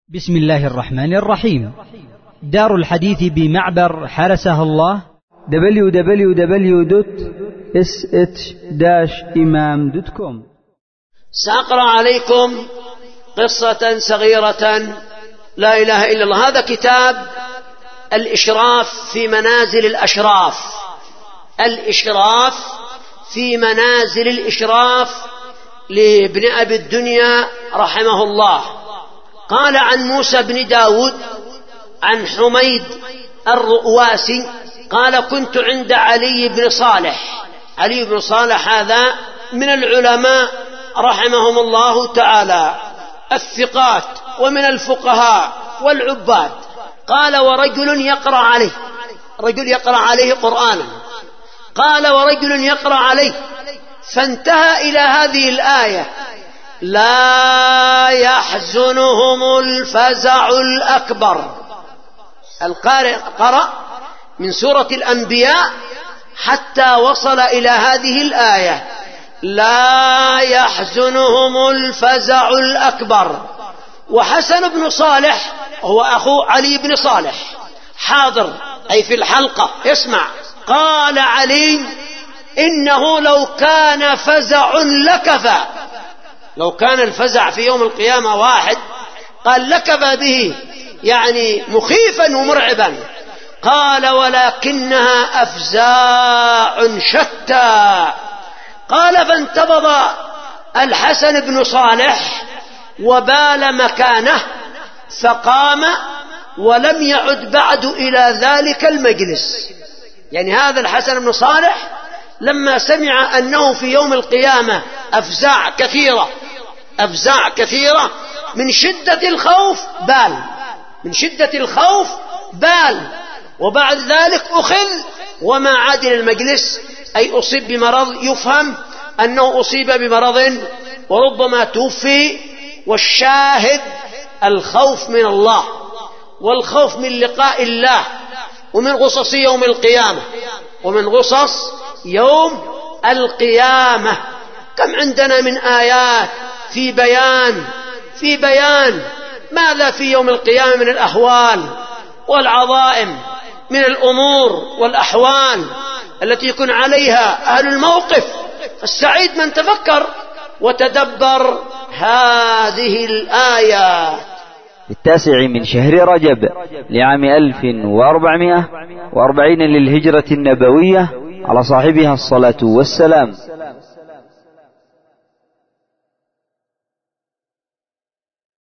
بسم الله الرحمن الرحيم. دار الحديث بمعبر حرسها الله www.sh-imam.com. سأقرأ عليكم قصة صغيرة لا إله إلا الله. هذا كتاب الإشراف في منازل الأشراف، الإشراف في منازل الإشراف لابن أبي الدنيا رحمه الله. قال عن موسى بن داود عن حميد الرؤواسي قال: كنت عند علي بن صالح. علي بن صالح هذا من العلماء رحمهم الله تعالى الثقات ومن الفقهاء والعباد. قال: ورجل يقرأ عليه، رجل يقرأ عليه قرآنا. قال: ورجل يقرأ عليه، فانتهى إلى هذه الآية: لا يحزنهم الفزع الأكبر. القارئ قرأ من سورة الأنبياء حتى وصل إلى هذه الآية: لا يحزنهم الفزع الأكبر. وحسن بن صالح هو أخو علي بن صالح حاضر أي في الحلقة يسمع. قال علي: إنه لو كان فزع لكفى، لو كان الفزع في يوم القيامة واحد قال لكفى به، يعني مخيفا ومرعبا. قال: ولكنها أفزاع شتى. قال: فانتبض الحسن بن صالح وبال مكانه فقام ولم يعد بعد إلى ذلك المجلس. يعني هذا الحسن بن صالح لما سمع أنه في يوم القيامة أفزاع كثيرة، أفزاع كثيرة، من شدة الخوف بال، من شدة الخوف بال، وبعد ذلك أخذ وما عاد إلى المجلس، أي أصيب بمرض يفهم أنه أصيب بمرض وربما توفي. والشاهد الخوف من الله والخوف من لقاء الله ومن غصص يوم القيامة، ومن غصص يوم القيامة. كم عندنا من آيات في بيان ماذا في يوم القيامة من الأهوال والعظائم، من الأمور والأحوال التي يكون عليها أهل الموقف. السعيد من تفكر وتدبر هذه الآيات. التاسع من شهر رجب لعام 1440 للهجرة النبوية على صاحبها الصلاة والسلام.